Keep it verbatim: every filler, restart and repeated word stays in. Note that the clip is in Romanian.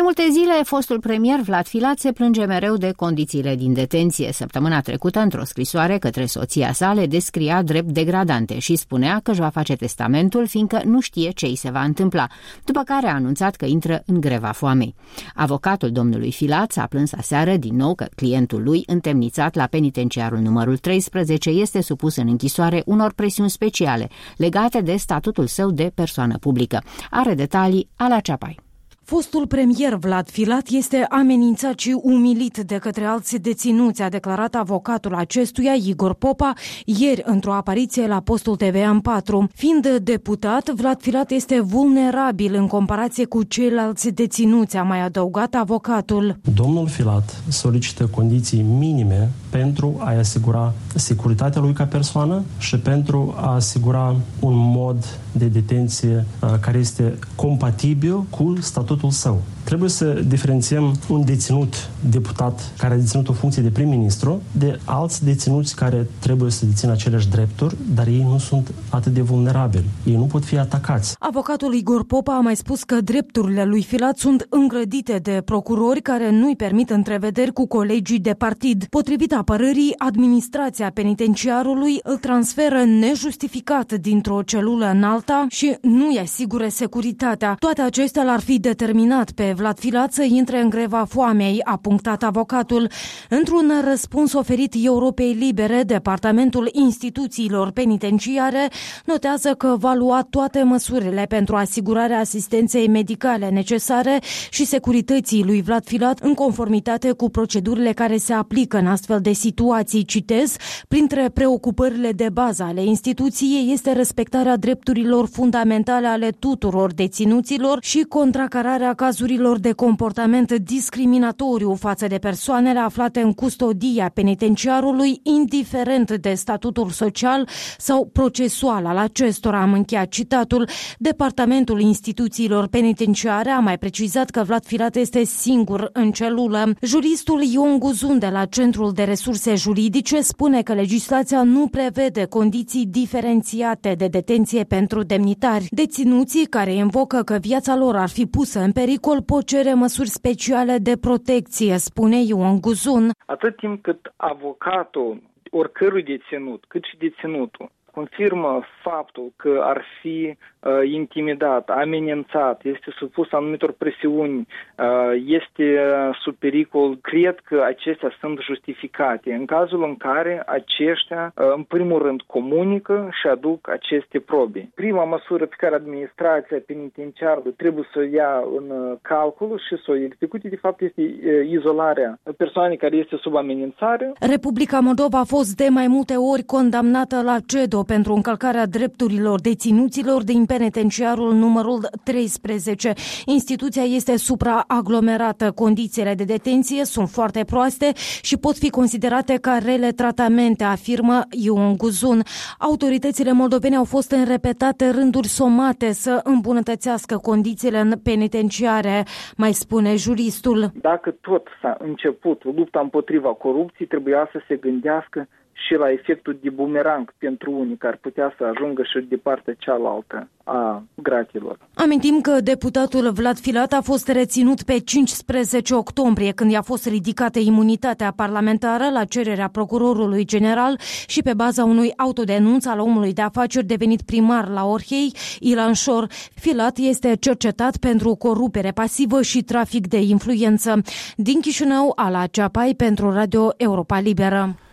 multe zile, fostul premier Vlad Filat se plânge mereu de condițiile din detenție. Săptămâna trecută, într-o scrisoare către soția sa, le descria drept degradante și spunea că își va face testamentul, fiindcă nu știe ce îi se va întâmpla, după care a anunțat că intră în greva foamei. Avocatul domnului Filat s-a plâns aseară din nou că clientul lui, întemnițat la penitenciarul numărul treisprezece, este supus în închisoare unor presiuni speciale legate de statutul său de persoană publică. Are detalii Ala Ceapai. Fostul premier Vlad Filat este amenințat și umilit de către alți deținuți, a declarat avocatul acestuia, Igor Popa, ieri într-o apariție la postul T V M patru. Fiind deputat, Vlad Filat este vulnerabil în comparație cu ceilalți deținuți, a mai adăugat avocatul. Domnul Filat solicită condiții minime pentru a asigura securitatea lui ca persoană și pentru a asigura un mod de detenție care este compatibil cu statutul său. Trebuie să diferențiem un deținut deputat care a deținut o funcție de prim-ministru de alți deținuți care trebuie să dețină aceleași drepturi, dar ei nu sunt atât de vulnerabili. Ei nu pot fi atacați. Avocatul Igor Popa a mai spus că drepturile lui Filat sunt îngrădite de procurori care nu-i permit întrevederi cu colegii de partid. Potrivit apărării, administrația penitenciarului îl transferă nejustificat dintr-o celulă în alta și nu-i asigură securitatea. Toate acestea l-ar fi determinat pe Vlad Filat să intre în greva foamei, a punctat avocatul. Într-un răspuns oferit Europei Libere, Departamentul Instituțiilor Penitenciare notează că va lua toate măsurile pentru asigurarea asistenței medicale necesare și securității lui Vlad Filat în conformitate cu procedurile care se aplică în astfel de situații. Citez, printre preocupările de bază ale instituției este respectarea drepturilor fundamentale ale tuturor deținuților și contracararea cazurilor de comportament discriminatoriu față de persoanele aflate în custodia penitenciarului, indiferent de statutul social sau procesual al acestora, am încheiat citatul. Departamentul Instituțiilor Penitenciare a mai precizat că Vlad Filat este singur în celulă. Juristul Ion Guzun de la Centrul de Resurse Juridice spune că legislația nu prevede condiții diferențiate de detenție pentru demnitari. Deținuții care invocă că viața lor ar fi pusă în pericol pot cere măsuri speciale de protecție, spune Ion Guzun. Atât timp cât avocatul oricărui deținut, cât și deținutul, confirmă faptul că ar fi uh, intimidat, amenințat, este supus anumitor presiuni, uh, este uh, sub pericol, cred că acestea sunt justificate în cazul în care aceștia, uh, în primul rând, comunică și aduc aceste probe. Prima măsură pe care administrația penitenciară trebuie să o ia în calcul și să o execute, de fapt, este uh, izolarea persoanei care este sub amenințare. Republica Moldova a fost de mai multe ori condamnată la CEDO pentru încălcarea drepturilor deținuților din penitenciarul numărul treisprezece. Instituția este supraaglomerată, condițiile de detenție sunt foarte proaste și pot fi considerate ca rele tratamente, afirmă Ion Guzun. Autoritățile moldovene au fost în repetate rânduri somate să îmbunătățească condițiile în penitenciare, mai spune juristul. Dacă tot s-a început lupta împotriva corupției, trebuia să se gândească și la efectul de bumerang pentru unii care putea să ajungă și de partea cealaltă a gratilor. Amintim că deputatul Vlad Filat a fost reținut pe cincisprezece octombrie, când i-a fost ridicată imunitatea parlamentară la cererea procurorului general și pe baza unui autodenunț al omului de afaceri devenit primar la Orhei, Ilan Șor. Filat este cercetat pentru corupere pasivă și trafic de influență. Din Chișinău, Ala Ceapai pentru Radio Europa Liberă.